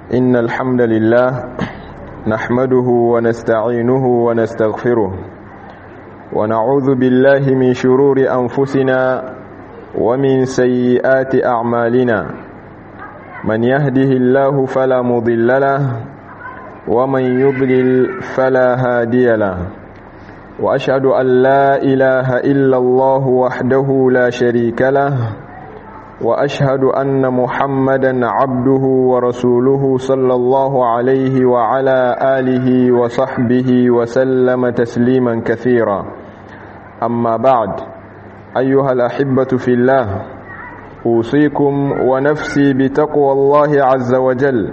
إن الحمد لله نحمده ونستعينه ونستغفره ونعوذ بالله من شرور أنفسنا ومن سيئات أعمالنا من يهده الله فلا مضل له ومن يضلل فلا هادي له وأشهد أن لا إله إلا الله وحده لا شريك له وأشهد أن محمدا عبده ورسوله صلى الله عليه وعلى آله وصحبه وسلم تسليما كثيرا. أما بعد، أيها الأحبة في الله، أوصيكم ونفسي بتقوى الله عز وجل،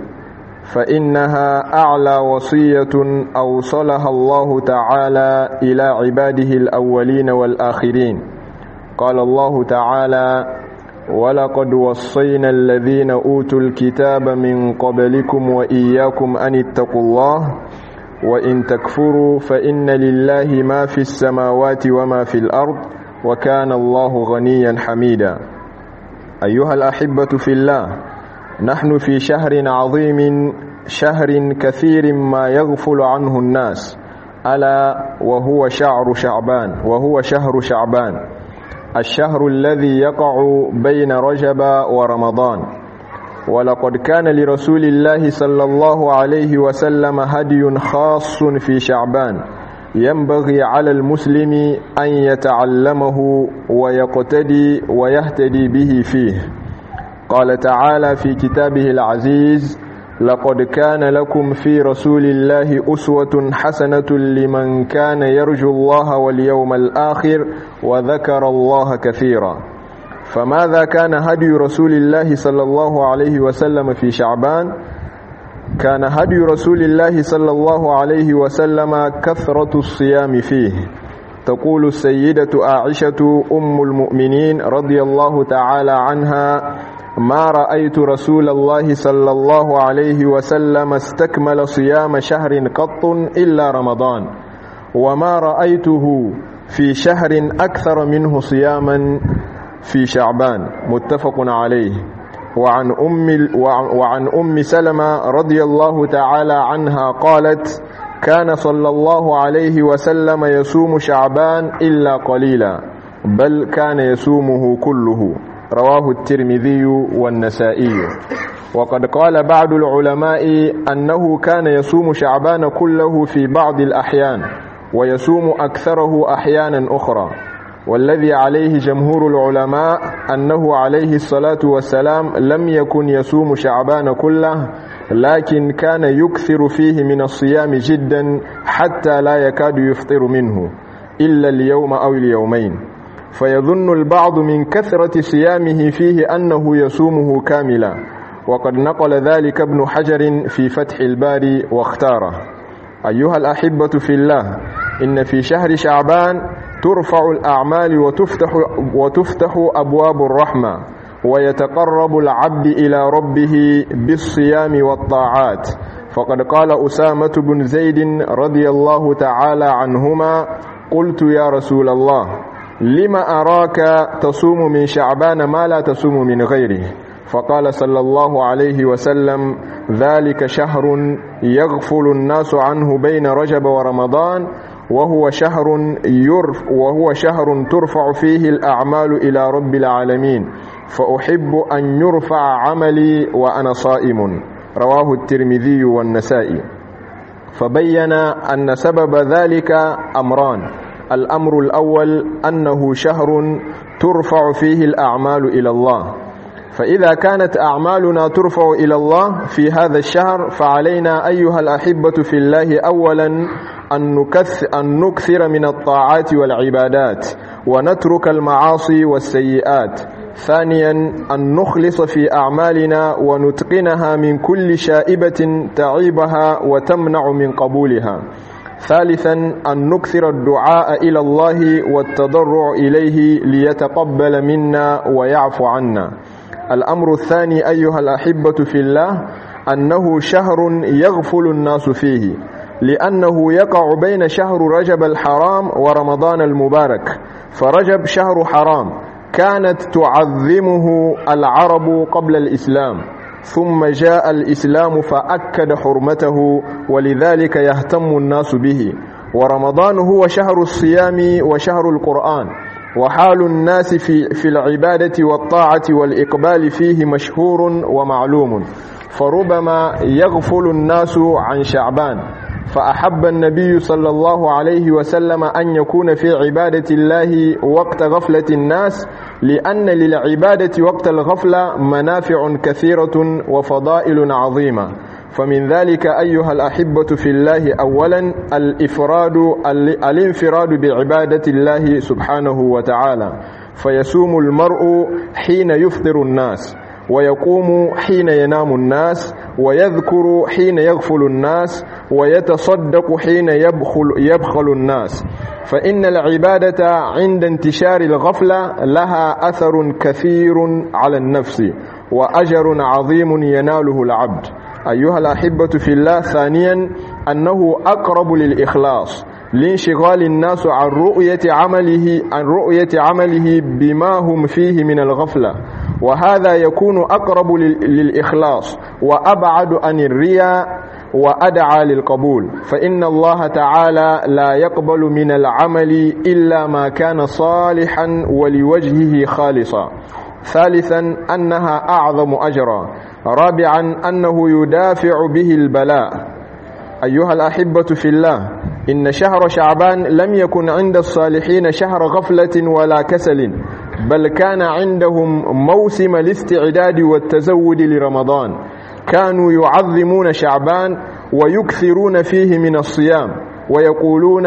فإنها أعلى وصية أوصلها الله تعالى إلى عباده الأولين والآخرين. قال الله تعالى: ولقد وصينا الذين أوتوا الكتاب من قبلكم وإياكم أن اتقوا الله وإن تكفروا فإن لله ما في السماوات وما في الأرض وكان الله غنيا حميدا. أيها الأحبة في الله، نحن في شهر عظيم، شهر كثير ما يغفل عنه الناس، ألا وهو شهر شعبان، الشهر الذي يقع بين رجب ورمضان. ولقد كان لرسول الله صلى الله عليه وسلم هدي خاص في شعبان ينبغي على المسلم أن يتعلمه ويقتدي ويهتدي به فيه. قال تعالى في كتابه العزيز: لقد كان لكم في رسول الله أسوة حسنة لمن كان يرجو الله واليوم الآخر وذكر الله كثيرا. فماذا كان هدي رسول الله صلى الله عليه وسلم في شعبان؟ كان هدي رسول الله صلى الله عليه وسلم كثرة الصيام فيه. تقول السيدة عائشة أم المؤمنين رضي الله تعالى عنها: ما رأيت رسول الله صلى الله عليه وسلم استكمل صيام شهر قط إلا رمضان، وما رأيته في شهر أكثر منه صياما في شعبان. متفق عليه. وعن أم سلمة رضي الله تعالى عنها قالت: كان صلى الله عليه وسلم يصوم شعبان إلا قليلا، بل كان يصومه كله. رواه الترمذي والنسائي. وقد قال بعض العلماء أنه كان يصوم شعبان كله في بعض الأحيان ويصوم أكثره أحيانا أخرى، والذي عليه جمهور العلماء أنه عليه الصلاة والسلام لم يكن يصوم شعبان كله، لكن كان يكثر فيه من الصيام جدا حتى لا يكاد يفطر منه إلا اليوم أو اليومين، فيظن البعض من كثرة صيامه فيه أنه يصومه كاملا، وقد نقل ذلك ابن حجر في فتح الباري واختاره. أيها الأحبة في الله، إن في شهر شعبان ترفع الأعمال وتفتح أبواب الرحمة، ويتقرب العبد إلى ربه بالصيام والطاعات. فقد قال أسامة بن زيد رضي الله تعالى عنهما: قلت يا رسول الله، لما أراك تصوم من شعبان ما لا تصوم من غيره؟ فقال صلى الله عليه وسلم: ذلك شهر يغفل الناس عنه بين رجب ورمضان، وهو شهر ترفع فيه الأعمال إلى رب العالمين، فأحب أن يرفع عملي وأنا صائم. رواه الترمذي والنسائي. فبين أن سبب ذلك أمران: الأمر الأول أنه شهر ترفع فيه الأعمال إلى الله، فإذا كانت أعمالنا ترفع إلى الله في هذا الشهر، فعلينا أيها الأحبة في الله أولا أن نكثر من الطاعات والعبادات ونترك المعاصي والسيئات. ثانيا أن نخلص في أعمالنا ونتقنها من كل شائبة تعيبها وتمنع من قبولها. ثالثا أن نكثر الدعاء إلى الله والتضرع إليه ليتقبل منا ويعفو عنا. الأمر الثاني أيها الأحبة في الله أنه شهر يغفل الناس فيه، لأنه يقع بين شهر رجب الحرام ورمضان المبارك. فرجب شهر حرام كانت تعظمه العرب قبل الإسلام، ثم جاء الإسلام فأكد حرمته ولذلك يهتم الناس به. ورمضان هو شهر الصيام وشهر القرآن، وحال الناس في العبادة والطاعة والإقبال فيه مشهور ومعلوم، فربما يغفل الناس عن شعبان، فأحب النبي صلى الله عليه وسلم أن يكون في عبادة الله وقت غفلة الناس، لأن للعبادة وقت الغفلة منافع كثيرة وفضائل عظيمة. فمن ذلك أيها الأحبة في الله أولا الانفراد بعبادة الله سبحانه وتعالى، فيصوم المرء حين يفطر الناس، ويقوم حين ينام الناس، ويذكر حين يغفل الناس، ويتصدق حين يبخل الناس. فإن العبادة عند انتشار الغفلة لها أثر كثير على النفس وأجر عظيم يناله العبد. أيها الأحبة في الله ثانيا أنه أقرب للإخلاص لانشغال الناس عن رؤية عمله بما هم فيه من الغفلة، وهذا يكون أقرب للإخلاص وأبعد عن الرياء وأدعى للقبول، فإن الله تعالى لا يقبل من العمل إلا ما كان صالحا ولوجهه خالصا. ثالثا أنها أعظم أجرا. رابعا أنه يدافع به البلاء. أيها الأحبة في الله، إن شهر شعبان لم يكن عند الصالحين شهر غفلة ولا كسل، بل كان عندهم موسم الاستعداد والتزود لرمضان. كانوا يعظمون شعبان ويكثرون فيه من الصيام، ويقولون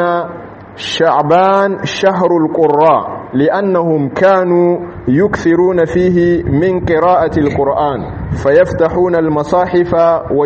شعبان شهر القراء، لأنهم كانوا يكثرون فيه من قراءة القرآن، فيفتحون المصاحف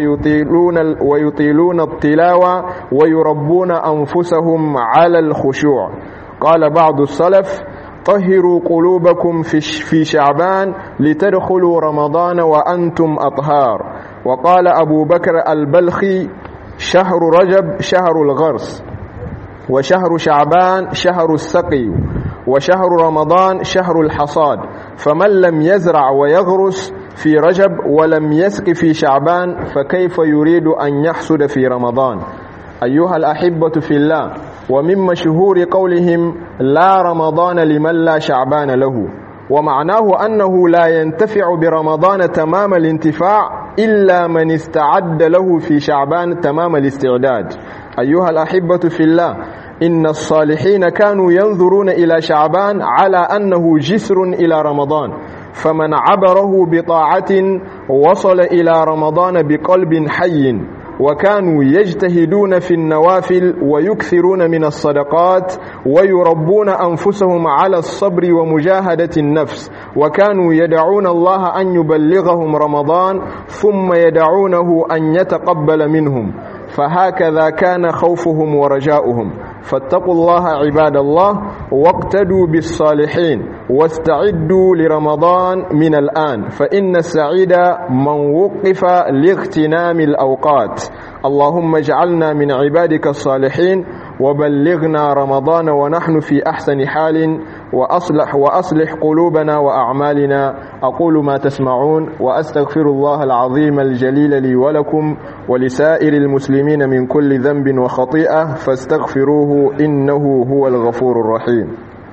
ويطيلون التلاوة ويربون أنفسهم على الخشوع. قال بعض السلف: طهروا قلوبكم في شعبان لتدخلوا رمضان وأنتم أطهار. وقال أبو بكر البلخي: شهر رجب شهر الغرس، وشهر شعبان شهر السقي، وشهر رمضان شهر الحصاد، فمن لم يزرع ويغرس في رجب ولم يسق في شعبان فكيف يريد أن يحصد في رمضان؟ أيها الأحبة في الله، ومن مشهور قولهم: لا رمضان لمن لا شعبان له، ومعناه أنه لا ينتفع برمضان تمام الانتفاع إلا من استعد له في شعبان تمام الاستعداد. أيها الأحبة في الله، إن الصالحين كانوا ينظرون إلى شعبان على أنه جسر إلى رمضان، فمن عبره بطاعة وصل إلى رمضان بقلب حي. وكانوا يجتهدون في النوافل ويكثرون من الصدقات ويربون أنفسهم على الصبر ومجاهدة النفس، وكانوا يدعون الله أن يبلغهم رمضان ثم يدعونه أن يتقبل منهم، فهكذا كان خوفهم ورجاؤهم. فاتقوا الله عباد الله، واقتدوا بالصالحين، واستعدوا لرمضان من الآن، فإن السعيد من وقف لاغتنام الأوقات. اللهم اجعلنا من عبادك الصالحين، وبلغنا رمضان ونحن في أحسن حال، وأصلح قلوبنا وأعمالنا. أقول ما تسمعون، وأستغفر الله العظيم الجليل لي ولكم ولسائر المسلمين من كل ذنب وخطيئة، فاستغفروه إنه هو الغفور الرحيم.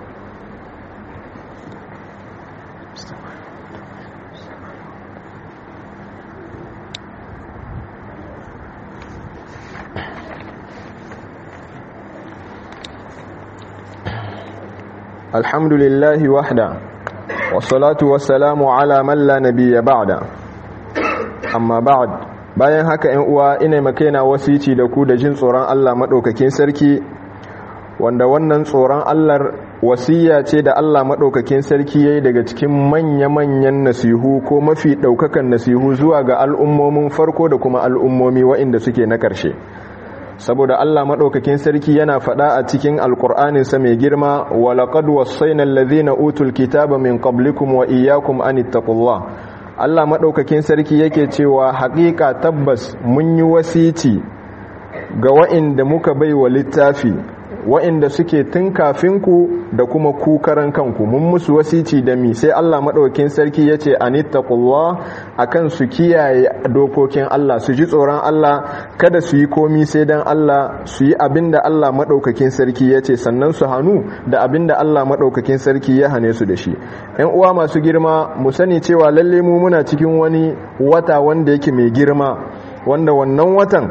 الحمد لله وحده، والصلاة والسلام على من لا نبي بعد. أما بعد، bayan haka ‘yan uwa, ina makaina wasici da ku da jin tsoron Allah maɗaukakin sarki, wanda wannan tsoron Allah wasiya ce da Allah maɗaukakin sarki ya yi daga cikin manya-manyan nasihu ko mafi ɗaukakan nasihu zuwa ga al'ummomin farko da kuma al'ummomi waɗanda suke na ƙarshe. Saboda Allah maɗaukakin sarki yana faɗa a cikin alƙur'aninsa mai girma: walaƙad wasaina allazina utul kitaba min qablikum wa iyyakum an ittaqullah. Allah maɗaukakin sarki yake cewa haƙiƙa tabbas mun yi wasici ga wa'inda muka bai wa littafi wa'inda suke tun kafinku da kuma ku karan kanku mun musu wasici da mi sai Allah madaukakin sarki yace anittaqullah akan su kiyaye dokokin Allah su ji tsoron Allah kada su yi komi sai dan Allah su yi abinda Allah madaukakin sarki yace sannan su hanu da abinda Allah madaukakin sarki ya hane su da shi. Ƴan uwa masu girma mu sani cewa lalle mu muna cikin wani wata wanda yake mai girma, wanda wannan watan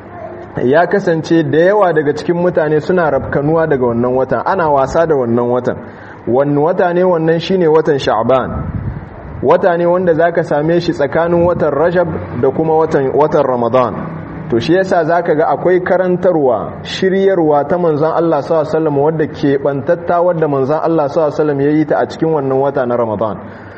ya kasance da yawa daga cikin mutane suna rafkanuwa daga wannan watan, ana wasa da wannan watan. Wannan wata ne, wannan shine watan Sha'ban. Wata ne wanda zaka same shi tsakanin watan Rajab da kuma watan Ramadan. To shi yasa zaka ga akwai karantarwa, shiryarwa ta manzon Allah sallallahu alaihi wasallam wadda ke bantatta wadda manzon Allah sallallahu alaihi wasallam yayi ta a cikin wannan wata na Ramadan,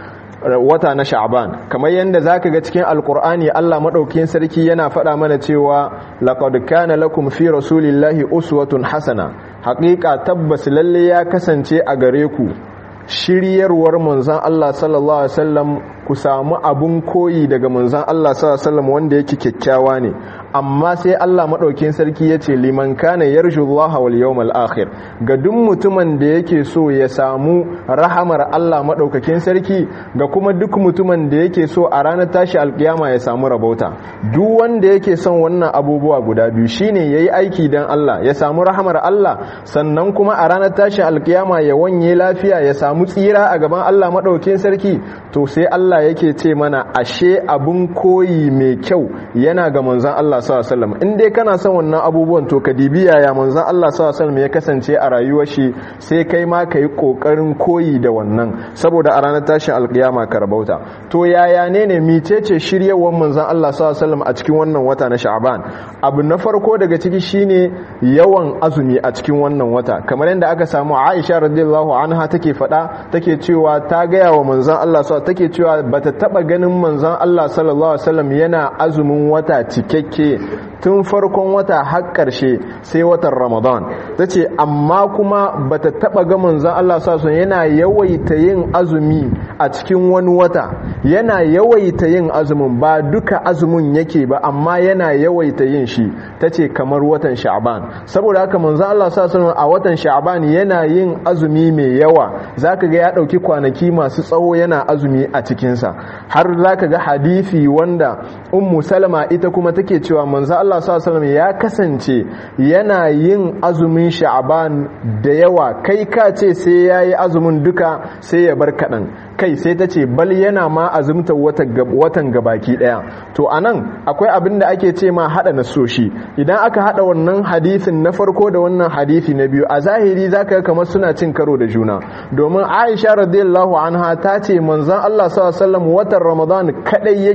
wata na Sha'ban. Kamar yanda zaka ga cikin Alqur'ani Allah madaukakin sarki yana faɗa mana cewa laqad kana lakum fi rasulillahi uswatun hasana, haƙiƙa tabbas lalle ya kasance a gare ku shiryarwar manzon Allah sallallahu alaihi wasallam, ku samu abun koyi daga manzon Allah sallallahu alaihi wasallam wanda yake kyakkyawa ne. Amma sai Allah madaukakin sarki yace liman kana yarjullaha wal yawmal akhir, ga duk mutumin da yake so ya samu rahamar Allah madaukakin sarki, ga kuma duk mutumin da yake so a ranar tashi alkiyama ya samu rabauta. Duk wanda yake son wannan abubuwa guda biyu shine yayi aiki dan Allah ya samu rahamar Allah, sannan kuma a ranar tashi alkiyama ya wanye lafiya ya samu tsira a gaban Allah madaukakin sarki, to sai Allah yake ce mana ashe abun koyi mai kyau yana ga manzon Allah sallallahu alaihi wasallam. In dai kana son wannan abubuwan to ka dibi yaya manzon Allah sallallahu alaihi wasallam ya kasance a rayuwar shi, sai kai ma kai kokarin koyi da wannan saboda a ranar tashin alkiyama ka rabauta. To yaya ne micece shiryewar manzon Allah sallallahu alaihi wasallam a cikin wannan wata na Sha'ban? Abu na farko daga ciki shine yawan azumi a cikin wannan wata, kamar yadda aka samu Aisha radiyallahu anha take faɗa, take cewa ta gaya wa manzon Allah sallallahu, take cewa bata taba ganin manzon Allah sallallahu alaihi wasallam yana azumin wata cikakke tun farkon wata har ƙarshe sai watan Ramadan. Tace amma kuma bata taba ga manzon Allah sallallahu alaihi wasallam yana yawaita yin azumi a cikin wani wata, yana yawaita yin azumin, ba duka azumin yake ba amma yana yawaita yin shi, tace kamar watan Sha'ban. Saboda haka manzon Allah sallallahu alaihi wasallam a watan Sha'ban yana yin azumi mai yawa, zaka ga ya dauki kwanaki masu tsawo yana azumi a cikinsa. Har zaka ga hadisi wanda Ummu Salama ita kuma take cewa manzo Allah sallallahu alaihi wasallam ya kasance yana yin azumin Sha'ban da yawa, kai ka ce sai yayi azumin duka sai ya bar kadan, kai sai ta ce bal yana ma azumta watan gabaki daya. To anan akwai abin da ake ce ma hada nasoshi. Idan aka hada wannan hadisin na farko da wannan hadisi na biyu, a zahiri zaka ga kamar suna cin karo da juna, domin Aisha radiyallahu anha ta ce manzon Allah sallallahu alaihi wasallam watan Ramadan kadai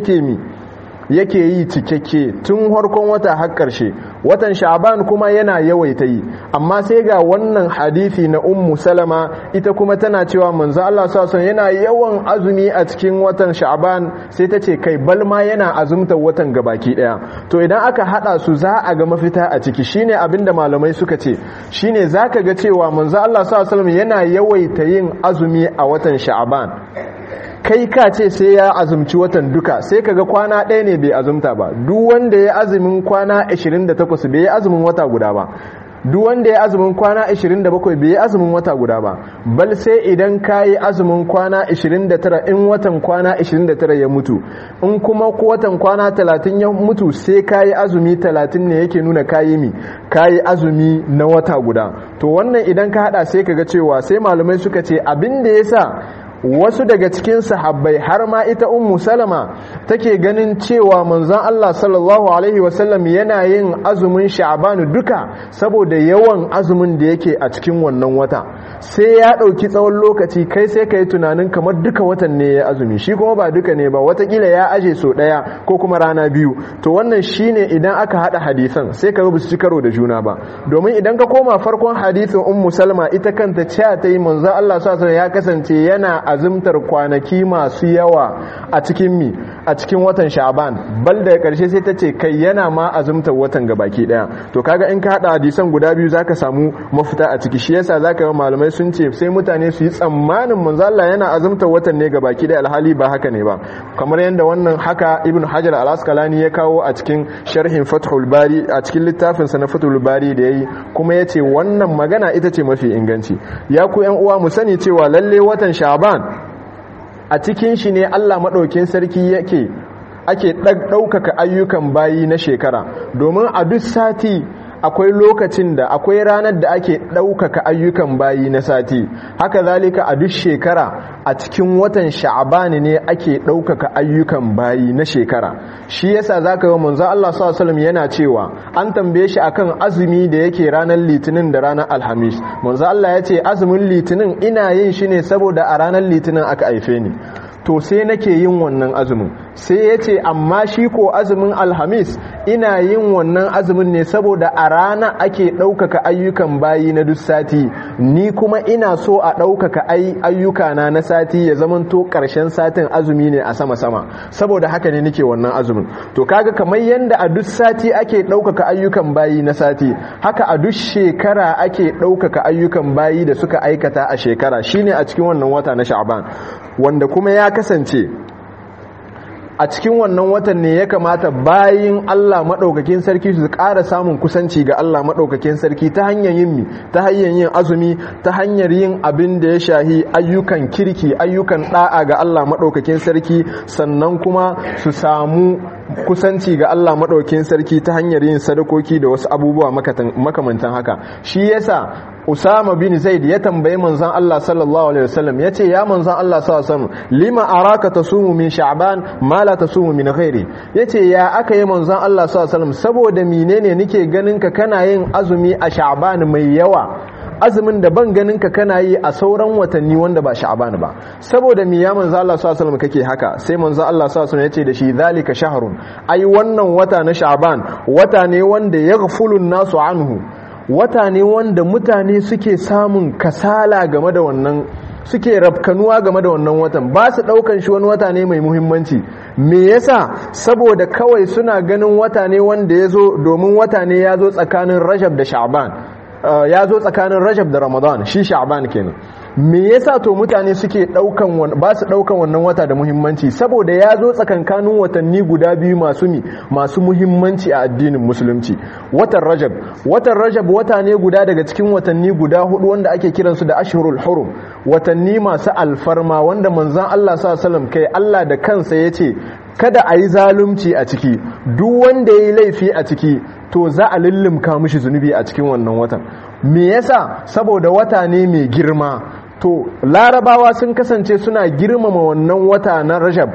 yake yi cikakke tun harkon wata har ƙarshe, watan Sha'ban kuma yana yawaita yi. Amma sai ga wannan hadisi na Ummu Salama, ita kuma tana cewa manzo Allah sallallahu alaihi wasallam yana yawan azumi a cikin watan Sha'ban, sai ta ce kai balma yana azumtar watan gabaki daya. To idan aka hada su za a ga mafita a ciki, shine abinda malamai suka ce, shine zaka ga cewa manzo Allah sallallahu alaihi wasallam yana yawaita yin azumi a watan Sha'ban, kai ka ce sai ya azumci watan duka, sai kaga kwana ɗaya ne bai azumta ba. Duk wanda ya azumin kwana 28 bai yi azumin wata guda ba, duk wanda ya azumin kwana 27 bai yi azumin wata guda ba, bal sai idan ka yi azumin kwana 29 in watan kwana 29 ya mutu, in kuma watan kwana 30 ya mutu sai ka yi azumi 30 ne yake nuna ka yi azumi na wata guda. To wannan idan ka hada sai kaga cewa, sai malamai suka ce abin da yasa wasu daga cikin sahabbai har ma ita Ummu Salama take ganin cewa manzon Allah sallallahu alaihi wasallam yana yin azumin Sha'ban duka saboda yawan azumin da yake a cikin wannan wata, sai ya dauki tsawon lokaci, kai sai kai tunanin kamar duka watan ne ya azumi, shi kuma ba duka ne ba, watakila ya aje so daya ko kuma rana biyu. To wannan shine idan aka hada hadisan sai ka rubuta karo da juna ba, domin idan ka koma farkon hadisin Ummu Salama ita kanta cewa ta yi manzon Allah sallallahu alaihi wasallam ya kasance yana azumtar kwanaki masu yawa a cikin watan Sha'ban, bal da karshe sai ta ce kai yana ma azumtar watan gabaki daya. To kaga in ka hada hadisan guda biyu zaka samu mafita a ciki. Shi yasa zaka ga malamai sun ce sai mutane su yi tsammanin manzo Allah yana azumtar watan ne gabaki daya, alhali ba haka ne ba. Kamar yanda wannan haka Ibn Hajar al-Asqalani ya kawo a cikin sharhin Fathul Bari, a cikin littafin sa na Fathul Bari da yayi, kuma yace wannan magana ita ce mafi inganci. Ya ku ƴan uwa mu sani cewa lalle watan Sha'ban a cikin shi ne Allah madaukakin sarki ake ɗaukaka ayyukan bayi na shekara, domin a duk sati akwai lokacin da akwai ranar da ake ɗaukaka ayyukan bayi na sati. Haka zalika a duk shekara a cikin watan Sha'ban ne ake ɗaukaka ayyukan bayi na shekara. Shi yasa zaka ga manzo Allah sallallahu alaihi wasallam yana cewa an tambaye shi akan azumi da yake ranar Litinin da ranar Alhamis. Manzo Allah ya ce azumin Litinin ina yin shi ne saboda a ranar Litinin aka haife ni, to sai nake yin wannan azumin. Sai ya ce amma shi ko azumin Alhamis ina yin wannan azumin ne saboda a rana ake ɗaukaka ayyukan bayi na duk sati, ni kuma ina so a ɗaukaka ayyukana na sati ya zamanto ƙarshen satin azumi ne a sama-sama, saboda haka ne nake wannan azumin. To kaga kamar yanda a duk sati ake ɗaukaka ayyukan bayi na sati, haka a duk shekara ake ɗaukaka ayyukan bayi da suka aikata a shekara, shine a cikin wannan wata na Sha'ban, wanda kuma ya kasance a cikin wannan watan ne ya kamata bayin Allah maɗaukakin sarki su ƙara samun kusanci ga Allah maɗaukakin sarki ta hanyar yin azumi, ta hanyar yin abin da ya shahi ayyukan kirki, ayyukan ɗa'a ga Allah maɗaukakin sarki, sannan kuma su samu kusanci ga Allah maɗaukakin sarki ta hanyar yin sadakoki da wasu abubuwa makamantan haka. Shi yasa Usama bin Zaid ya tambayi manzon Allah sallallahu alaihi wasallam, yace ya manzon Allah sallallahu alaihi wasallam, lima araka tasumu min Sha'ban ma la tasumu min ghairi. Yace ya aka yi manzon Allah sallallahu alaihi wasallam, saboda menene nike ganin ka kana yin azumi a Sha'ban mai yawa, azumin da ban ganin ka kana yi a sauran watanni wanda ba Sha'ban ba, saboda mi ya manzo Allah sallallahu alaihi wasallam kake haka? Sai manzo Allah sallallahu alaihi wasallam yace da shi zalika shahrun, ai wannan wata na Sha'ban wata ne wanda yaghfulun nasu anhu, wata ne wanda mutane suke samun kasala game da wannan, suke rafkanuwa game da wannan watan, ba su daukan shi wani wata ne mai muhimmanci. Me yasa? Saboda kawai suna ganin wata ne wanda yazo, domin wata ne yazo tsakanin Rajab da Sha'ban, ya zo tsakanin Rajab da Ramadan, shi Sha'ban kenan. Me yasa to mutane suke ba su daukan wannan wata da muhimmanci? Saboda ya zo tsakankanin watanni guda biyu masu muhimmanci a addinin musulunci. Watan Rajab wata ne guda daga cikin watanni guda hudu wanda ake kiransu da Ashhurul Hurum, watanni masu alfarma wanda manzon Allah sallallahu alaihi wasallam, kai Allah da kansa yace kada a yi zalunci a ciki, duk wanda ya yi laifi a ciki to za a lullumka mishi zunubi a cikin wannan watan. Me yasa? Saboda wata ne mai girma. To larabawa sun kasance suna girmama wannan wata na Rajab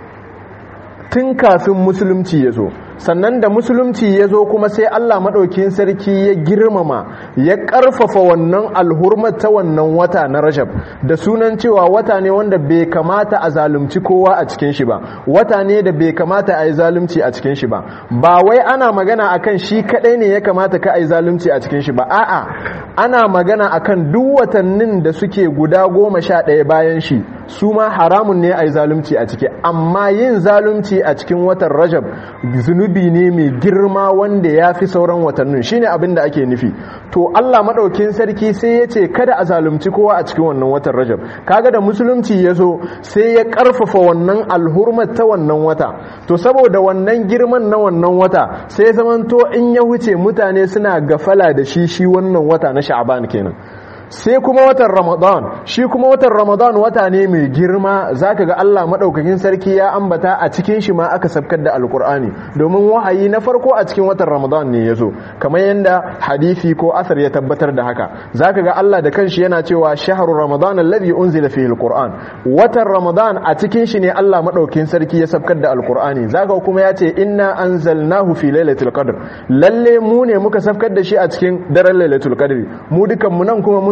tun kafin musulunci ya zo, sannan da musulunci ya zo kuma sai Allah maɗaukin sarki ya girmama, ya ƙarfafa wannan alhurmar ta wannan wata na Rajab da sunan cewa wata ne wanda bai kamata a zalunci kowa a cikin shi ba, wata ne da bai kamata a yi zalunci a cikin shi ba. Ba wai ana magana akan shi kadai ne ya kamata ka a yi zalunci a cikin shi ba, a'a ana magana akan duk watannin da suke guda 11 bayan shi, su ma haramun ne a yi zalunci a ciki. Amma yin zalunci a cikin watan Rajab zunubi ne mai girma wanda ya fi sauran watannin, shine abin da ake nufi. To Allah maɗaukin sarki sai ya ce kada a zalunci kowa a cikin wannan watan Rajab. Kaga da musulunci ya zo sai ya ƙarfafa wannan alhurmar ta wannan wata. To saboda wannan girman na wannan wata sai zamanto in ya wuce mutane suna gafala da shi wannan wata na Sha'ban kenan. Sai kuma watan Ramadan, shi kuma watan Ramadan wata ne mai girma, zaka ga Allah madaukakin sarki ya ambata a cikin shi ma aka sabkar da alkur'ani, domin wahayi na farko a cikin watan Ramadan ne yazo, kamar yanda hadisi ko asar ya tabbatar da haka. Zaka ga Allah da kanshi yana cewa shahru ramadan alladhi unzila fihi alquran, watan Ramadan a cikin shi ne Allah madaukakin sarki ya sabkar da alkur'ani. Zaka kuma ya ce inna anzalnahu fi lailatul qadr, lalle mu ne muka sabkar da shi a cikin daren lailatul qadr. Mu dukan mu nan kuma mun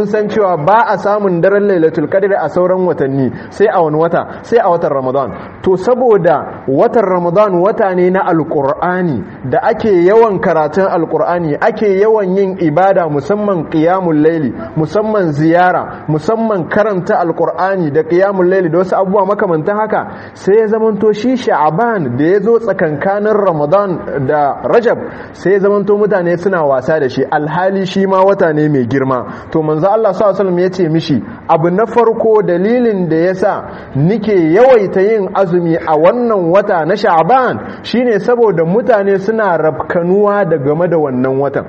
mun san cewa ba a samun daren lailatul qadr a sauran watanni sai a wani wata, sai a watan Ramadan. To saboda watan Ramadan wata ne na alqur'ani da ake yawan karatun alqur'ani, ake yawan yin ibada, musamman qiyamul laili, musamman ziyara, musamman karanta alqur'ani da qiyamul laili da wasu abubuwa makamantan haka, sai ya zamanto shi Sha'ban da ya zo tsakankanin Ramadan da Rajab, sai ya zamanto mutane suna wasa da shi, alhali shi ma wata ne mai girma. To manzo Allah sallallahu alaihi wasallam ya ce mishi, abu na farko dalilin da yasa nike yawaita yin azumi a wannan wata na Sha'ban shine saboda mutane suna rafkanuwa da game da wannan watan,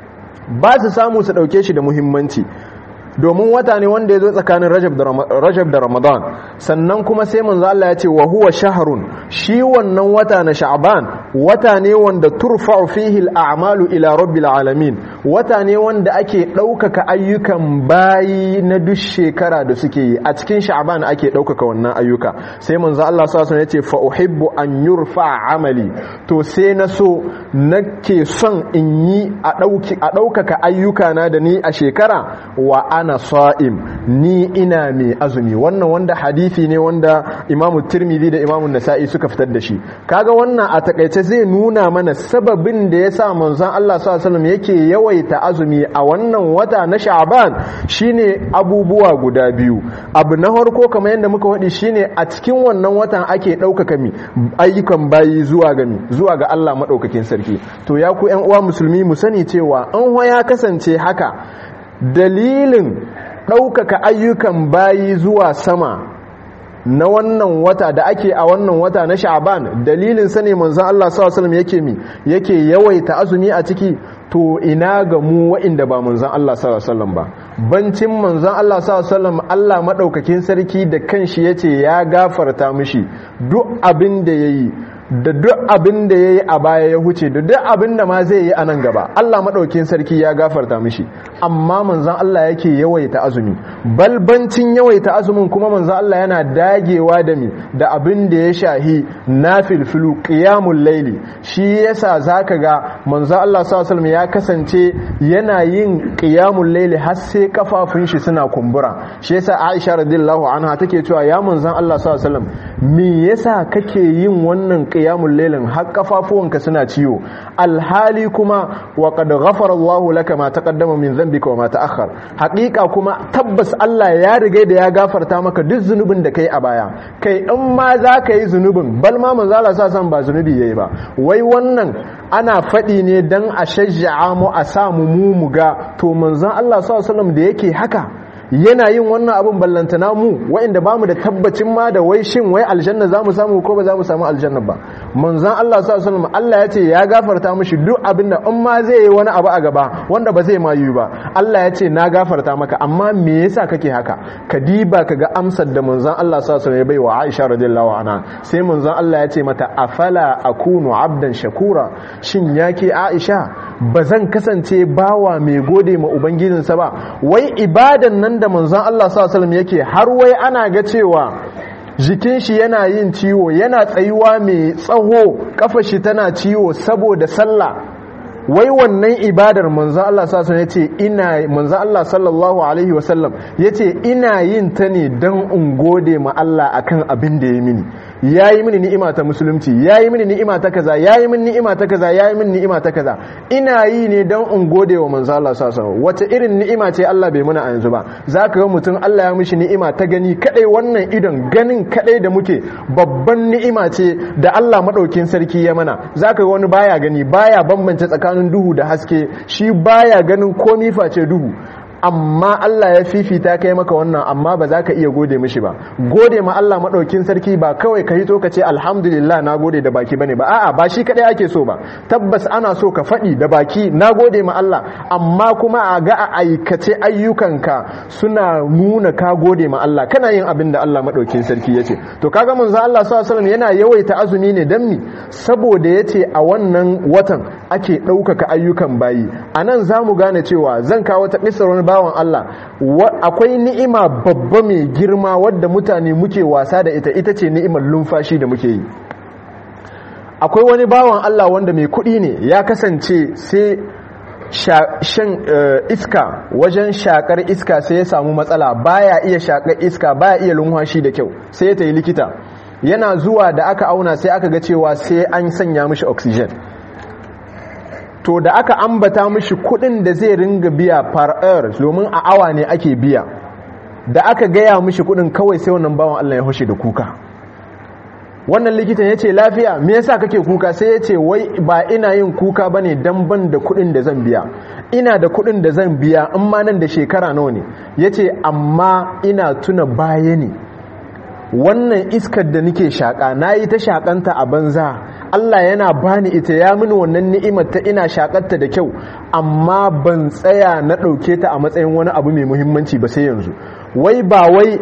ba su samu su dauke shi da muhimmanci, domin wata ne wanda ya zo tsakanin Rajab da Ramadan. Sannan kuma sai manzo Allah ya ce wa huwa shahrun, shi wannan wata na Sha'ban wata ne wanda turfa'u fihi al-a'malu ila rabbil alamin, wata ne wanda ake ɗaukaka ayyukan bayi na duk shekara da suke yi, a cikin Sha'ban ake ɗaukaka wannan ayyuka. Sai manzo Allah sallallahu alaihi wasallam ya ce fa uhibbu an yurfa amali, to sai na so nake son in yi a ɗaukaka ayyuka na da ni a shekara wa ana sa'im, ni ina mai azumi. Wannan wanda hadisi ne wanda Imam Tirmidhi da Imam Nasa'i suka fitar da shi. Kaga wannan a takaice zai nuna mana sababin da yasa manzon Allah sallallahu alaihi wasallam yake yawaita azumi a wannan wata na Sha'ban shine abubuwa guda biyu. Abu na farko kamar yadda muka wadi shine a cikin wannan watan ake ɗaukaka ayyukan bayi zuwa ga Allah madaukakin sarki. To ya ku ƴan uwa musulmi mu sani cewa an ya kasance haka, dalilin ɗaukaka ayyukan bayi zuwa sama na wannan wata da ake a wannan wata na Sha'ban, dalilin sa ne manzon Allah sallallahu alaihi wasallam yake yawaita azumi a ciki. To ina ga mu wa'inda ba manzon Allah sallallahu alaihi wasallam ba, bancin manzon Allah sallallahu alaihi wasallam, Allah madaukakin sarki da kanshi yace ya gafarta mishi duk abin da yayi, da duk abin da ya yi a baya ya huce, da duk abin da ma zai yi a nan gaba, Allah maɗaukin sarki ya gafarta mishi. Amma manzan Allah yake yawaita azumi, balbancin yawaita azumin kuma manzan Allah yana dagewa da abin da ya shahi na filfilu qiyamul laili. Shi yasa zaka ga manzan Allah sallallahu alaihi wasallam ya kasance yana yin qiyamul laili har sai kafafun shi suna kumbura. Shi yasa Aisha radhiyallahu anha take cewa ya manzan Allah sallallahu alaihi wasallam, me yasa kake yin wannan qiyamul lailin har kafafuwanka suna ciwo, alhali kuma wa qad ghafara Allahu laka ma taqaddama min dhanbika wa ma ta'akhkhar, haqiqa kuma tabbas Allah ya riga da ya gafarta maka duk zunubin da kai a baya. Kai in ma za ka yi zunubin, bal ma manzo Allah sa san ba zunubi yayi ba, wai wannan ana faɗi ne dan a shajja'a mu, a samu mu ga to manzon Allah sallallahu alaihi wasallam da yake haka yana yin wannan abin, ballantana mu wa'inda bamu da tabbacin ma da wai shin wai aljanna zamu samu ko ba zamu samu aljanna ba. Manzon Allah sallallahu alaihi wasallam Allah ya ce ya gafarta mishi duk abin da in ma zai yi wani abu a gaba wanda ba zai ma yi ba, Allah ya ce na gafarta maka. Amma me yasa kake haka? Ka diba kaga amsar da manzon Allah sallallahu alaihi wasallam ya bai wa Aisha radiyallahu anha. Sai manzon Allah ya ce mata afala akunu abdan shakura, shin yake Aisha bazan kasance bawa mai gode ma ubangijinsa ba? Wai ibadan nan da manzon Allah sallallahu alaihi wasallam yake, har wai ana ga cewa jikin shi yana yin ciwo, yana tsayuwa mai tsaho, kafa shi tana ciwo saboda sallah. Wai wannan ibadar manzon Allah sallallahu alaihi wasallam yace ina yin ta ne dan in gode ma Allah akan abin da ya mini. Yayi mini ni'ima ta musulunci, yayi mini ni'ima ta kaza, yayi mini ni'ima ta kaza, yayi mini ni'ima ta kaza. Ina yi ne dan in gode wa manzo Allah sallallahu alaihi wasallam. Wace irin ni'ima ce Allah bai muna a yanzu ba? Zaka ga mutum Allah ya mishi ni'ima ta gani kadai, wannan idon ganin kadai da muke babban ni'ima ce da Allah madaukin sarki ya mana. Zaka ga wani baya gani, baya bambance tsakanin duhu da haske, shi baya ganin komai face duhu. Amma Allah ya fifita kai maka wannan, amma ba za ka iya gode mishi ba. Gode ma Allah maɗaukin sarki ba kawai ka hito ka ce alhamdulillah na gode da baki bane ba, a'a ba shi kadai ake so ba. Tabbas ana so ka faɗi da baki na gode ma Allah, amma kuma a ga a aikace ayyukanka suna nuna ka gode ma Allah, kana yin abin da Allah maɗaukin sarki ya ce. To kaga manzo Allah sallallahu alaihi wasallam yana yawaita azumi ne dan mi? Saboda yace a wannan watan ake ɗaukaka ayyukan bayi. Anan zamu gane cewa zan kawo ta kisar wani bawan Allah, akwai ni'ima babba mai girma wadda mutane muke wasa da ita ce ni'imar lumfashi da muke yi. Akwai wani bawan Allah wanda mai kuɗi ne, ya kasance sai shan iska, wajen shakar iska sai ya samu matsala, baya iya shakar iska, baya iya lumfashi da kyau, sai ya tayi likita. Yana zuwa da aka auna sai aka ga cewa sai an sanya mishi oxygen. To da aka ambata mishi kudin da zai ringa biya per hour, domin a awa ne ake biya, da aka gaya mishi kudin kawai sai wannan bawan Allah ya hushe da kuka. Wannan likitan ya ce lafiya, me yasa kake kuka? Sai ya ce wai ba ina yin kuka bane dan ban da kudin da zan biya, ina da kudin da zan biya in ma nan da shekara nawa ne. Ya ce amma ina tuna baya ne, wannan iskar da nake shaka nayi ta shakanta a banza, Allah yana bani ita, ya mini wannan ni'imar ta ina shakarta da kyau, amma ban tsaya na ɗauke ta a matsayin wani abu mai muhimmanci ba sai yanzu. Wai ba wai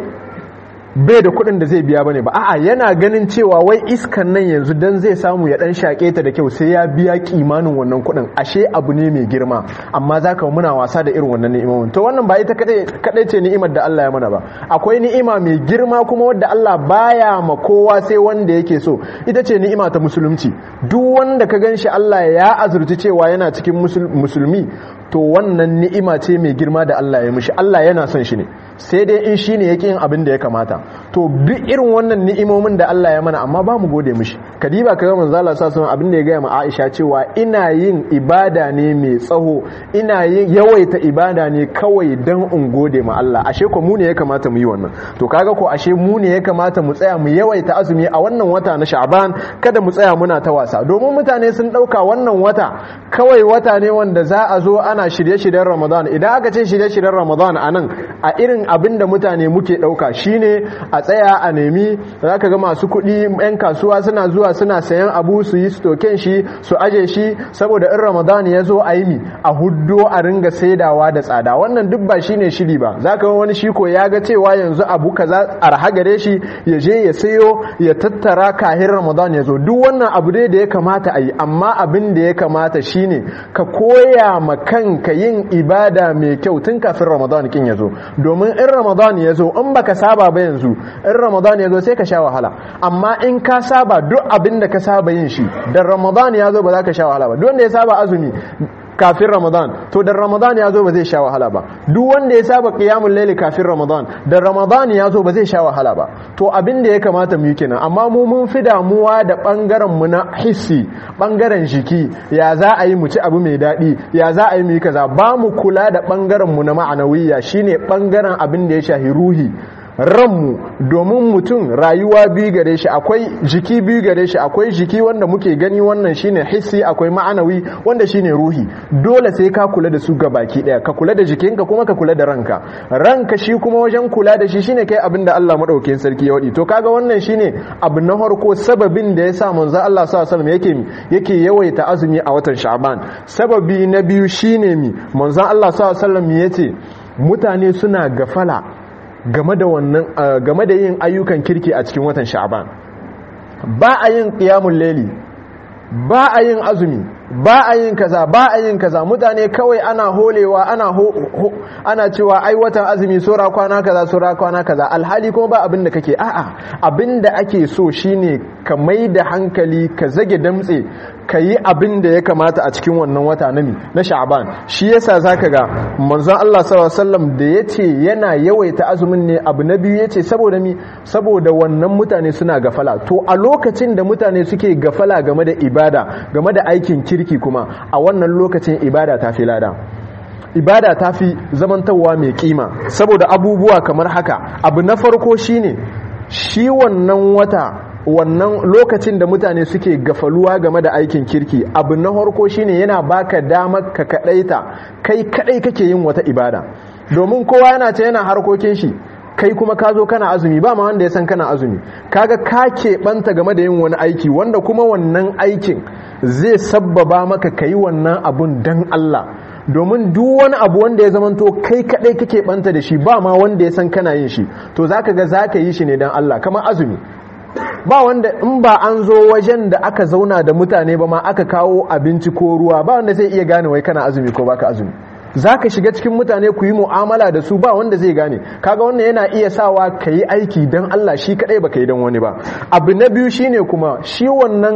bai da kuɗin da zai biya bane ba, a'a yana ganin cewa wai iskan nan yanzu dan zai samu ya dan shake ta da kyau sai ya biya kimanin wannan kuɗin. Ashe abu ne mai girma, amma zaka muna wasa da irin wannan ni'imomin. To wannan ba ita kadai ce ni'imar da Allah ya mana ba, akwai ni'ima mai girma kuma wadda Allah baya ma kowa sai wanda yake so, ita ce ni'ima ta musulunci. Duk wanda ka ganshi Allah ya azurci cewa yana cikin musulmi, to wannan ni'ima ce mai girma da Allah ya mishi. Allah yana son shi ne, sai dai in shi ne yake yin abin da ya kamata. To duk irin wannan ni'imomin da Allah ya mana, amma ba mu gode mishi. Kadiba kaga manzo Allah sallallahu alaihi abin da ya ga ma Aisha cewa ina yin ibada ne mai tsaho, ina yin yawaita ibada ne kawai dan in gode ma Allah. Ashe ko mu ne ya kamata mu yi wannan. To kaga ko ashe mu ne ya kamata mu tsaya mu yawaita azumi a wannan wata na Sha'ban, kada mu tsaya muna ta wasa. Domin mutane sun dauka wannan wata kawai wata ne wanda za a zo ana shirye-shiryen Ramadan. Idan aka ce shirye-shiryen Ramadan anan a irin abin da mutane muke dauka shine a tsaya a nemi, zaka ga masu kuɗi 'yan kasuwa suna zuwa suna sayan abu su yi stoken shi su aje shi saboda in Ramadan ya zo a yi mi a huddo a ringa saidawa da tsada. Wannan duk ba shine shiri ba. Zaka ga wani shi ko ya ga cewa yanzu abu kaza arha gare shi, ya je ya sayo ya tattara kahin Ramadan ya zo. Duk wannan abu dai da ya kamata a yi, amma abin da ya kamata shine ka koya ma kanka yin ibada mai kyau tun kafin Ramadan kin ya zo. Domin in Ramadan ya zo in baka saba ba yanzu, in Ramadan ya zo sai ka sha wahala. Amma in ka saba duk abin da ka saba yin shi, da Ramadan ya zo ba za ka sha wahala ba. Duk wanda ya saba azumi kafin Ramadan, to da Ramadan ya zo ba zai sha wahala ba. Duk wanda ya saba qiyamul layli kafin Ramadan, da Ramadan ya zo ba zai sha wahala ba. To abin da ya kamata mu yi kenan. Amma mu mun fi damuwa da bangaren mu na hissi, bangaren jiki, ya za a yi mu ci abu mai daɗi, ya za a yi mu yi kaza. Ba mu kula da bangaren mu na ma'anawiyya, shine bangaren abin da ya shahi ruhi, ranmu. Domin mutum rayuwa biyu gare shi, akwai jiki biyu gare shi, akwai jiki wanda muke gani wannan shine hissi, akwai ma'anawi wanda shine ruhi. Dole sai ka kula da su gabaki daya, ka kula da jikinka kuma ka kula da ranka shi kuma wajen kula da shi shine kai abinda Allah madaukakin sarki ya wadi. To kaga wannan shine abu na farko, sababin da yasa manzo Allah sallallahu alaihi wasallam yake yawaita azumi a watan Sha'ban. Sababi na biyu shine manzo Allah sallallahu alaihi wasallam yace mutane suna gafala game da yin ayyukan kirki a cikin watan Sha'ban. Ba a yin qiyamul layli, ba a yin azumi, ba a yin kaza. Mutane kawai ana holewa, ana cewa ai watan azumi sura kwana kaza, alhali kuma ba abin da kake. A'a, abin da ake so shine ka mai da hankali, ka zage damtse, ka yi abin da ya kamata a cikin wannan wata na Sha'ban. Shi yasa zaka ga manzon Allah sallallahu alaihi wasallam da yace yana yawaita azumin ne, abu na biyu yace saboda wannan mutane suna gafala. To a lokacin da mutane suke gafala game da ibada, game da aikin kirki, kuma a wannan lokacin ibada ta fi lada, ibada ta fi zamantawa mai kima, saboda abubuwa kamar haka. Abu na farko shine shi wannan lokacin da mutane suke gafaluwa game da aikin kirki, abu na farko shine yana baka damar ka kadaita, kai kadai kake yin wata ibada. Domin kowa yana ta yana harkokin shi, kai kuma ka zo kana azumi, ba ma wanda ya san kana azumi. Kaga ka keɓanta game da yin wani aiki wanda kuma wannan aikin zai sabbaba maka ka yi wannan abun dan Allah. Domin duk wani abu wanda ya zamanto kai kadai kake banta da shi, ba ma wanda ya san kana yin shi, to zaka ga zaka yi shi ne dan Allah. Kamar azumi, ba wanda in ba an zo wajen da aka zauna da mutane ba ma aka kawo abinci ko ruwa, ba wanda zai iya gane wai kana azumi ko baka azumi. Zaka shiga cikin mutane ku yi mu'amala da su, ba wanda zai gane. Kaga wannan yana iya sawa ka yi aiki dan Allah shi kadai baka yi dan wani ba. Abu na biyu shine kuma shi wannan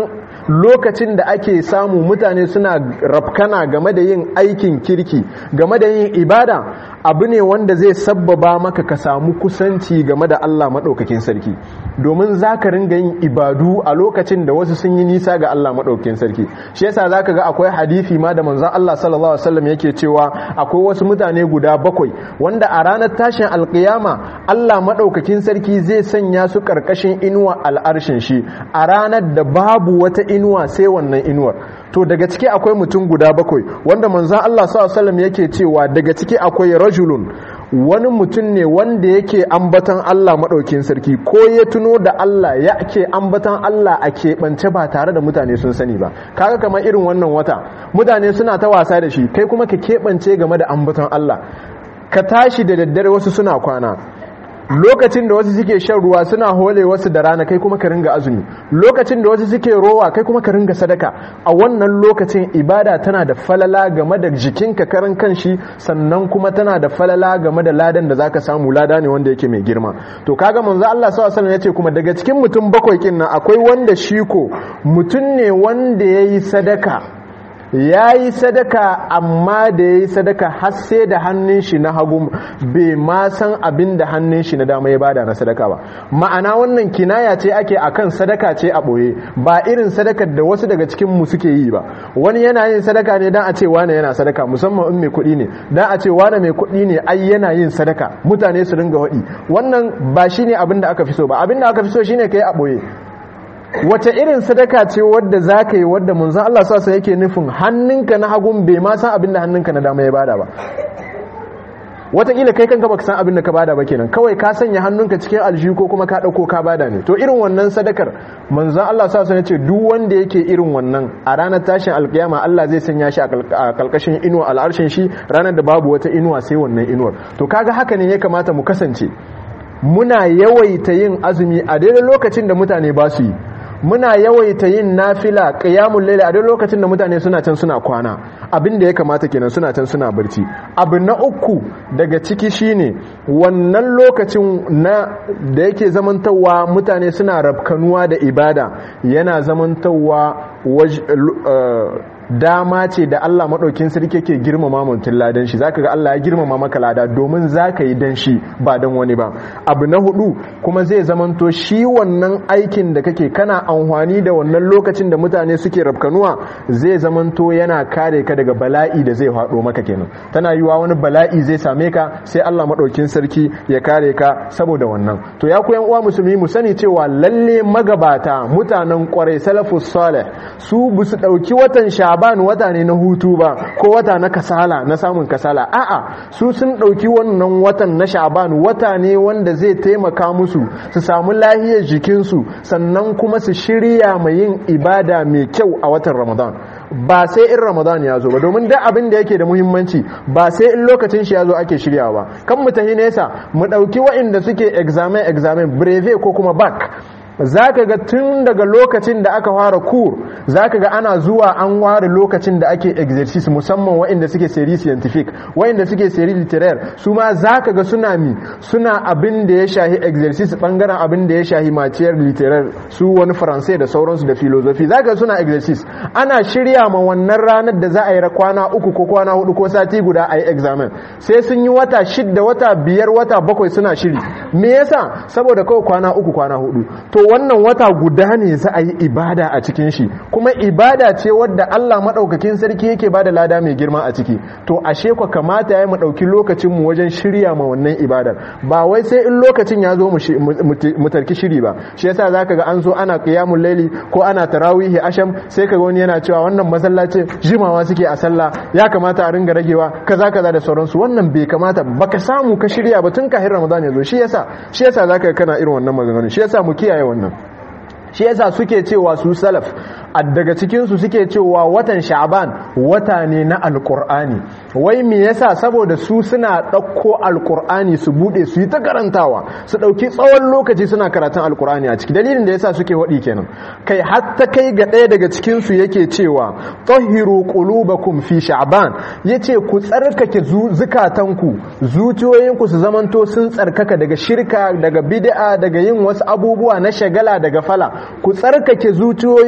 lokacin da ake samu mutane suna rafkana game da yin aikin kirki, game da yin ibada, abu ne wanda zai sabbaba maka ka samu kusanci game da Allah maɗaukakin sarki, domin za ka ringa yin ibadu a lokacin da wasu sun yi nisa ga Allah maɗaukakin sarki. Shi yasa za ka ga akwai hadisi ma da manzon Allah sallallahu alaihi wasallam yake cewa akwai wasu mutane guda 7 wanda a ranar tashin alkiyama Allah maɗaukakin sarki zai sanya su ƙarƙashin inuwa al'arshin shi a ranar da babu wata inuwa sai wannan inuwar. To daga ciki akwai mutum guda 7 wanda manzon Allah sallallahu alaihi wasallam yake cewa daga ciki akwai rajulun, wani mutum ne wanda yake ambatan Allah maɗaukin sarki, ko ya tuno da Allah yake ambatan Allah a keɓance ba tare da mutane sun sani ba. Kaga kamar irin wannan wata mutane suna ta wasa da shi, kai kuma ka keɓance game da ambatan Allah. Ka tashi da daddare wasu suna kwana, lokacin da wasu suke shan ruwa suna hole wasu da rana, kai kuma ka ringa azumi, lokacin da wasu suke rowa kai kuma ka ringa sadaka. A wannan lokacin ibada tana da falala game da jikinka karan kanshi, sannan kuma tana da falala game da ladan da zaka samu, lada ne wanda yake mai girma. To kaga manzo Allah sallallahu alaihi wasallam yace kuma daga cikin mutum 7 kin nan akwai wanda shi ko mutum ne wanda yayi sadaka, ya yi sadaka, amma da ya yi sadaka har sai da hannun shi na hagu bai ma san abin da hannun shi na dama ya bada na sadaka ba. Ma'ana wannan kinaya ce ake akan sadaka ce a ɓoye, ba irin sadakar da wasu daga cikin mu suke yi ba. Wani yana yin sadaka ne dan a ce wane yana sadaka, musamman in mai kuɗi ne, dan a ce wane mai kuɗi ne ai yana yin sadaka, mutane su ringa waɗi. Wannan ba shine abin da aka fi so ba. Abin da aka fi so shine kai a ɓoye. Wace irin sadaka ce wadda za ka yi wadda munzan Allah sasa yake nufin hannunka na hagun bai ma san abin da hannunka na dama ya bada ba? Wataƙila kai kanka baka san abin da ka bada ba kenan, kawai ka sanya hannunka cikin aljihu ko kuma ka ɗauko ka bada ne. To irin wannan sadakar manzan Allah sasa ya ce duk wanda yake irin wannan a ranar tashin alkiyama Allah zai sanya shi a kalkashin inuwa al'arshin shi, ranar da babu wata inuwa sai wannan inuwar. To kaga haka ne ya kamata mu kasance muna yawaita yin azumi a daidai lokacin da mutane ba su yi, muna yawaita yin nafila qiyamul layl a duk lokacin da mutane suna can suna kwana. Abin da ya kamata kenan, suna can suna barci. Abu na uku daga ciki shine wannan lokacin da yake zamantawa mutane suna rabkanuwa da ibada, yana zamantawa dama ce da Allah maɗaukin sarki yake girmama mutum ladan shi. Zaka ga Allah ya girmama maka lada domin zaka yi dan shi ba dan wani ba. Abu na 4 kuma zai zamanto shi wannan aikin da kake kana amfani da wannan lokacin da mutane suke rabkanuwa, zai zamanto yana kare ka daga bala'i da zai faɗo maka kenan. Tana yiwa wani bala'i zai same ka, sai Allah maɗaukin sarki ya kare ka saboda wannan. To ya ku yan uwa musulmi, mu sani cewa lalle magabata mutanen kwarai salafus salih su busu dauki watan Sha'ban wata ne na hutu ba, ko wata na kasala, na samun kasala. A'a, su sun dauki wannan watan na Sha'ban wata ne wanda zai taimaka musu su samu lahiyar jikinsu, sannan kuma su shirya mai yin ibada mai kyau a watan Ramadan. Ba sai in Ramadan ya zo ba, domin duk abin da yake da muhimmanci ba sai in lokacin shi ya zo ake shiryawa ba. Kan mu tahi nesa mu dauki waɗanda suke examen breve ko kuma bac, zaka ga tun daga lokacin da aka fara kur, zaka ga ana zuwa an ware lokacin da ake exercise, musamman waɗanda suke série scientifique, waɗanda suke série littéraire, su ma zaka ga suna abin da ya shahi exercise bangaren abin da ya shahi matière littéraire, su wani faransai da sauransu da philosophy, zaka ga suna exercise. Ana shirya ma wannan ranar da za a yi kwana 3 ko kwana 4 ko sati guda a yi examen, sai sun yi wata 6, wata 5, wata 7 suna shiri. Me yasa? Saboda kawai kwana 3 kwana 4. To wannan wata guda ne za a yi ibada a cikin shi, kuma ibada ce wadda Allah maɗaukakin sarki yake ba da lada mai girma a ciki. To ashe kwa kamata ya yi mu ɗauki lokacinmu wajen shirya ma wannan ibadar, ba wai sai in lokacin ya zo mu tarki shiri ba. Shi yasa za ka ga an zo ana qiyamul laili ko ana tarawihi asham, sai ka ga wani yana cewa wannan masallacin jimawa suke a sallah, ya kamata a ringa ragewa kaza da sauransu. Wannan bai kamata, baka samu ka shirya ba tun kafin Ramadan ya zo. Shi yasa za ka ga kana irin wannan maganganun. Shi yasa mu kiyaye wannan. Shi yasa suke cewa su salaf daga cikinsu suke cewa watan Sha'ban wata ne na alkur'ani. Wai me yasa? Saboda su suna ɗauko alkur'ani su buɗe su yi ta karantawa, su ɗauki tsawon lokaci suna karatun alkur'ani a ciki. Dalilin da yasa suke waɗi kenan. Kai hatta kai ga ɗaya daga cikinsu yake cewa tahhiru qulubakum fi Sha'ban, yace ku tsarkake zukatanku, zuciyoyinku su zamanto sun tsarkaka daga shirka, daga bid'a, daga yin wasu abubuwa na shagala, daga fala. Ku tsarkake zuciyoyinku a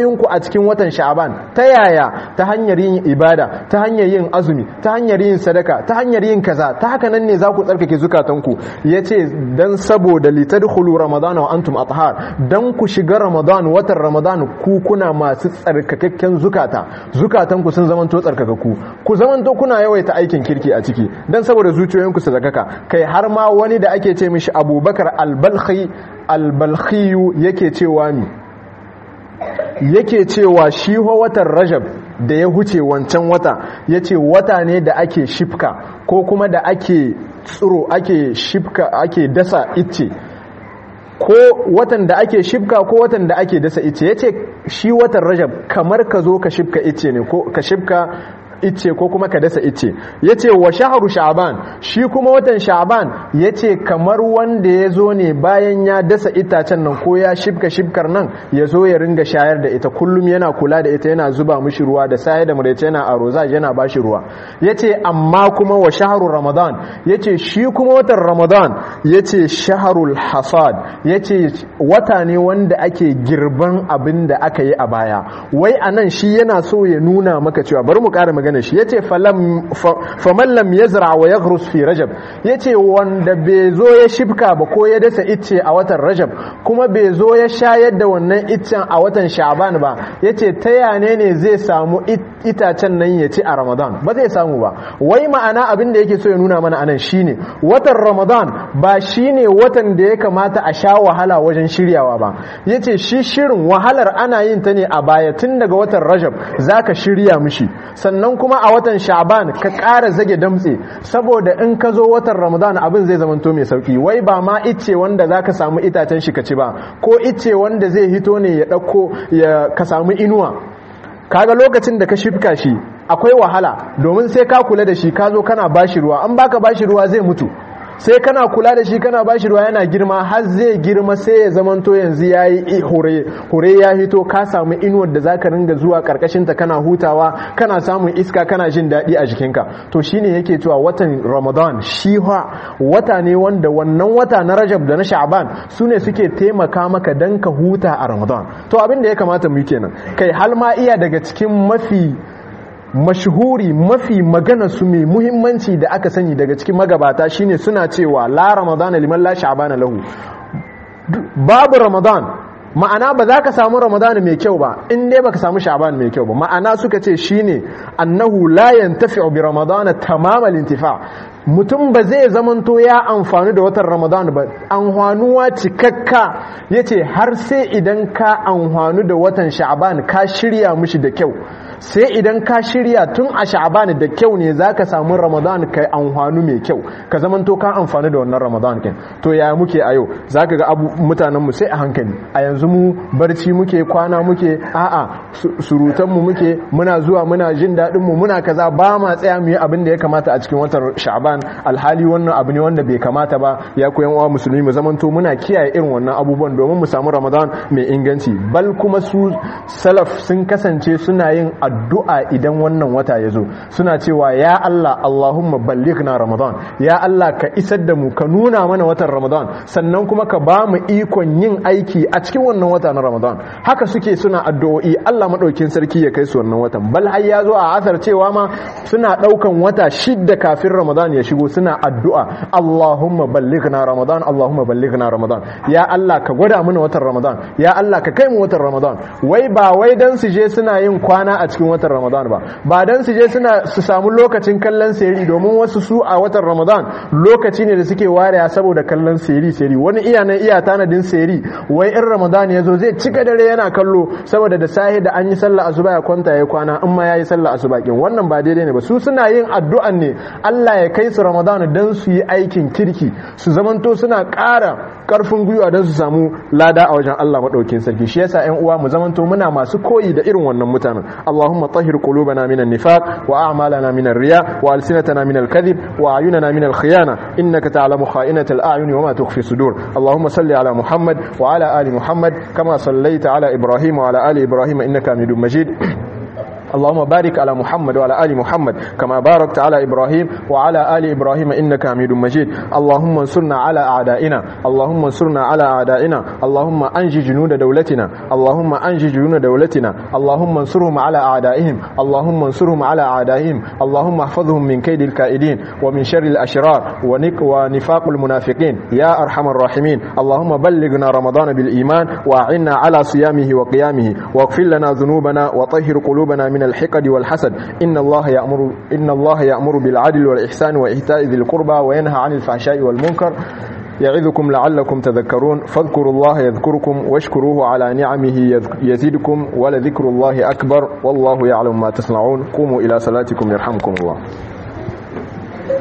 cikin watan sha'ban ta yaya ta hanyar yin ibada ta hanyar yin azumi ta hanyar yin sadaka ta hanyar yin kaza ta haka nan ne za ku tsarkake zukatanku yace dan saboda litadkhulu ramadan wa antum athhar dan ku shiga ramadan watan ramadan ku kuna masu tsarkakakken zukatanku sun zamanto tsarkakakku ku zamanto kuna yawaita aikin kirki a ciki dan saboda zuciyoyinku su zakaka kai har ma wani da ake ce mishi Abubakar al-Balkhi yake cewa ni yake cewa shi watan Rajab da ya huce wancan wata yace wata ne da ake shifka ko kuma da ake tsiro ake shifka ake dasa icce ko watan da ake shifka ko watan da ake dasa icce yace shi watan Rajab kamar ka zo ka shifka icce ne ko ka shifka icce ko kuma ka dasa icce yace wa shahru sha'ban shi kuma watan sha'ban yace kamar wanda yazo ne bayan ya dasa itacen nan ko ya shibkar nan yazo ya ringa shayar da ita kullum yana kula da ita yana zuba mishi ruwa da sai da murece yana aroza yana bashi ruwa yace amma kuma wa shahru ramadan yace shi kuma watan ramadan yace shahrul hasad yace wata ne wanda ake girban abin da aka yi a baya wai anan shi yana so ya nuna maka cewa bari mu ƙara magana shi yace faman lam yazra wa yaghrus fi rajab yace wanda bai zo ya shibka ba ko ya dasa icce a watan rajab kuma bai zo ya shayar da wannan iccen a watan sha'ban ba yace ta yane ne zai samu itacen nan ya ci a ramadan ba zai samu ba wai ma'ana abin da yake so ya nuna mana anan shine watan ramadan ba shine watan da ya kamata a sha wahala wajen shiryawa ba yace shi shirin wahalar ana yin ta ne a baya tun daga watan rajab zaka shirya mishi sannan kuma a watan sha'ban ka ƙara zage damtse saboda in ka zo watan ramadan abin zai zamanto mai sauki wai ba ma icce wanda zaka samu itacen shi ka ci ba ko icce wanda zai hito ne ya dauko ka samu inuwa kaga lokacin da ka shifka shi akwai wahala domin sai ka kula da shi ka zo kana bashi ruwa an baka bashi ruwa zai mutu sai kana kula da shi kana bashi ruwa yana girma har zai girma sai ya zamanto yanzu yayi hure ya hito ka samu inuwar da zaka ringa zuwa karkashin ta kana hutawa kana samun iska kana jin dadi a jikinka to shine yake cewa watan Ramadan shi wata ne wanda wannan wata na Rajab da na Sha'ban sune suke taimaka maka dan ka huta a Ramadan to abin da ya kamata mu yi kenan kai hal ma iya daga cikin mafi mashhuri mafi magana su mai muhimmanci da aka sani daga cikin magabata shine suna cewa la ramadana liman la sha'bana lahu babu ramadan ma'ana ba za ka samu ramadan mai kyau ba in dai baka samu sha'ban mai kyau ba ma'ana suka ce shine annahu la yantafi'u bi ramadana tamamal intifa mutum ba zai zamanto ya amfani da watan ramadan ba amfanuwa cikakka yace har sai idan ka amfani da watan sha'ban ka shirya mishi da kyau sai idan ka shirya tun a sha'ban da kyau ne zaka samu ramadan kai amfanu mai kyau ka zamanto ka amfani da wannan ramadan kin to yaya muke a yau zaka ga mutanen mu sai a hankali a yanzu mu barci muke kwana muke a'a surutan mu muke muna zuwa muna jin dadin mu muna kaza ba ma tsaya mu yi abin da ya kamata a cikin watan sha'ban alhali wannan abu ne wanda bai kamata ba ya koyan uwa musulmi mu zamanto muna kiyaye irin wannan abubuwan domin mu samu ramadan mai inganci bal kuma su salaf sun kasance suna yin addu'a idan wannan wata ya zo suna cewa ya Allah Allahumma ballighna ramadan ya Allah ka isar da mu ka nuna mana watan ramadan sannan kuma ka ba mu ikon yin aiki a cikin wannan wata na ramadan haka suke suna addu'o'i Allah madaukin sarki ya kai su wannan watan bal har ya zo a asar cewa ma suna daukan wata 6 kafin ramadan ya shigo suna addu'a Allahumma ballighna ramadan Allahumma ballighna ramadan ya Allah ka gwada mana watan ramadan ya Allah ka kai mu watan ramadan wai ba wai dan su je suna yin kwana a cikin watan ramadan ba dan su je su samu lokacin kallon seri domin wasu su a watan ramadan lokaci ne da suke wariya saboda kallon seri wani iya tanadin seri wai in ramadan ya zo zai cika dare yana kallo saboda da sahi da an yi sallah asuba ya kwanta ya kwana in ma yayi sallah asuba kin wannan ba daidai ne ba su suna yin addu'an ne Allah ya kai su ramadan dan su yi aikin kirki su zamanto suna ƙara karfin gwiwa dan su samu lada a wajen Allah madaukin sarki shi yasa ƴan uwa mu zamanto muna masu koyi da irin wannan mutanen Allahumma tahhir qulubana minan nifaq wa a'malana minar riya wa alsinatana minal kadhib wa ayunana minal khiyana innaka ta'lamu kha'inatal a'yuni wa ma tukhfi sudur Allahumma salli ala Muhammad wa ala ali Muhammad kama sallaita ala Ibrahim wa ala ali Ibrahim innaka Hamidum Majid اللهم بارك على محمد وعلى آل محمد كما باركت على إبراهيم وعلى آل إبراهيم إنك حميد مجيد. اللهم انصرنا على أعدائنا، اللهم انصرنا على أعدائنا، اللهم أنجي جنود دولتنا، اللهم أنجي جنود دولتنا، اللهم انصرهم على أعدائهم، اللهم انصرهم على أعدائهم، اللهم احفظهم من كيد الكائدين ومن شر الأشرار ونفاق المنافقين يا أرحم الراحمين. اللهم بلغنا رمضان بالإيمان وأعنا على صيامه وقيامه، واغفر لنا ذنوبنا وطهر قلوبنا من الحقد والحسد. إن الله يأمر بالعدل والإحسان وإيتاء ذي القربى وينهى عن الفحشاء والمنكر يعظكم لعلكم تذكرون. فاذكروا الله يذكركم واشكروه على نعمه يزدكم ولذكر الله أكبر والله يعلم ما تصنعون. قوموا إلى صلاتكم يرحمكم الله.